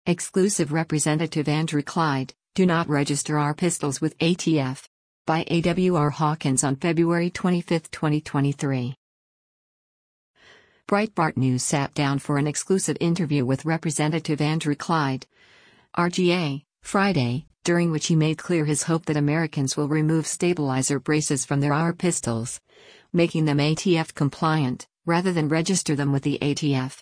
Exclusive Representative Andrew Clyde, do not register our pistols with ATF. By A.W.R. Hawkins on February 25, 2023. Breitbart News sat down for an exclusive interview with Representative Andrew Clyde, RGA, Friday, during which he made clear his hope that Americans will remove stabilizer braces from their AR pistols, making them ATF compliant, rather than register them with the ATF.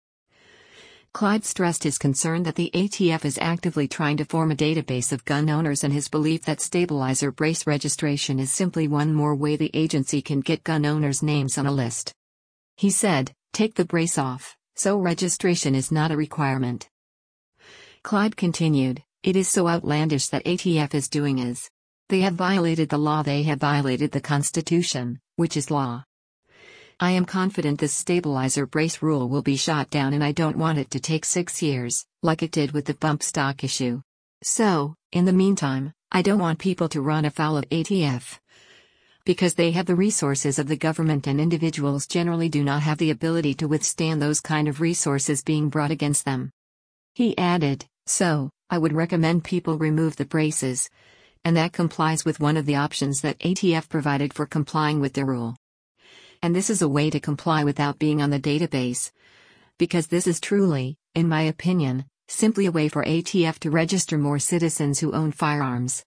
Clyde stressed his concern that the ATF is actively trying to form a database of gun owners and his belief that stabilizer brace registration is simply one more way the agency can get gun owners' names on a list. He said, "Take the brace off, so registration is not a requirement." Clyde continued, "It is so outlandish that ATF is doing is. They have violated the law, they have violated the Constitution, which is law. I am confident this stabilizer brace rule will be shot down, and I don't want it to take 6 years, like it did with the bump stock issue. So, in the meantime, I don't want people to run afoul of ATF. Because they have the resources of the government and individuals generally do not have the ability to withstand those kind of resources being brought against them." He added, "So, I would recommend people remove the braces. And that complies with one of the options that ATF provided for complying with the rule. And this is a way to comply without being on the database. Because this is truly, in my opinion, simply a way for ATF to register more citizens who own firearms."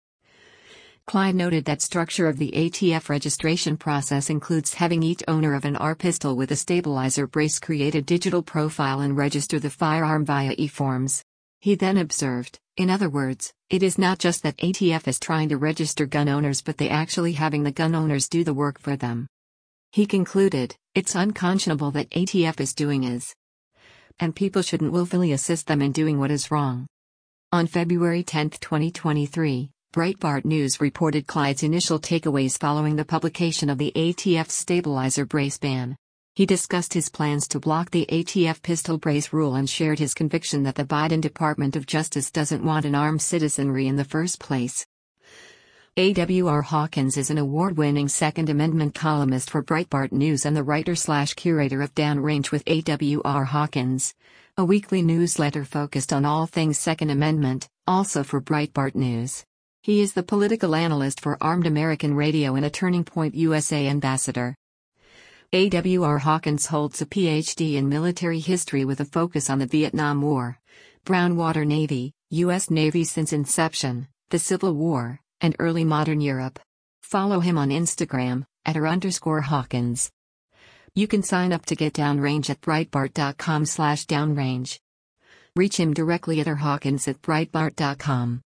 Clyde noted that structure of the ATF registration process includes having each owner of an AR pistol with a stabilizer brace create a digital profile and register the firearm via e-forms. He then observed, "In other words, it is not just that ATF is trying to register gun owners, but they actually having the gun owners do the work for them." He concluded, "It's unconscionable that ATF is doing is. And people shouldn't willfully assist them in doing what is wrong." On February 10, 2023, Breitbart News reported Clyde's initial takeaways following the publication of the ATF stabilizer brace ban. He discussed his plans to block the ATF pistol brace rule and shared his conviction that the Biden Department of Justice doesn't want an armed citizenry in the first place. A.W.R. Hawkins is an award-winning Second Amendment columnist for Breitbart News and the writer/curator of Downrange with A.W.R. Hawkins, a weekly newsletter focused on all things Second Amendment, also for Breitbart News. He is the political analyst for Armed American Radio and a Turning Point USA ambassador. A.W.R. Hawkins holds a Ph.D. in military history with a focus on the Vietnam War, Brown Water Navy, U.S. Navy since inception, the Civil War, and early modern Europe. Follow him on Instagram, @r_Hawkins. You can sign up to get Downrange at Breitbart.com/downrange. Reach him directly at rhawkins@breitbart.com.